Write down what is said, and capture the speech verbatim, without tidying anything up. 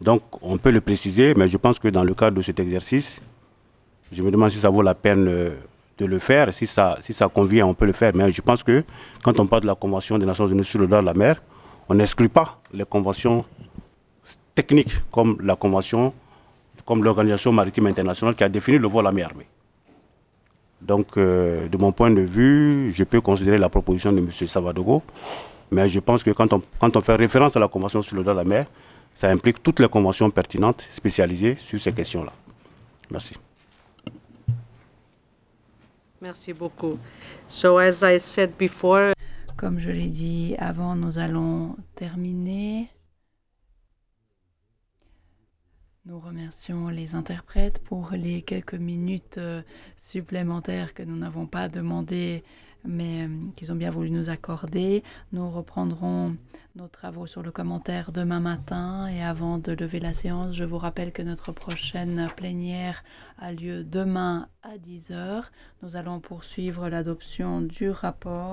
Donc, on peut le préciser, mais je pense que dans le cadre de cet exercice, je me demande si ça vaut la peine euh, de le faire. Si ça, si ça convient, on peut le faire. Mais je pense que quand on parle de la Convention des Nations Unies sur le droit de la mer, on n'exclut pas les conventions techniques comme la Convention, comme l'Organisation maritime internationale qui a défini le vol à main armée. Donc, euh, de mon point de vue, je peux considérer la proposition de M. Savadogo, mais je pense que quand on, quand on fait référence à la Convention sur le droit de la mer, ça implique toutes les conventions pertinentes, spécialisées sur ces questions-là. Merci. Merci beaucoup. So, as I said before, Comme je l'ai dit avant, nous allons terminer. Nous remercions les interprètes pour les quelques minutes euh, supplémentaires que nous n'avons pas demandé, mais euh, qu'ils ont bien voulu nous accorder. Nous reprendrons nos travaux sur le commentaire demain matin. Et avant de lever la séance, je vous rappelle que notre prochaine plénière a lieu demain à dix heures. Nous allons poursuivre l'adoption du rapport.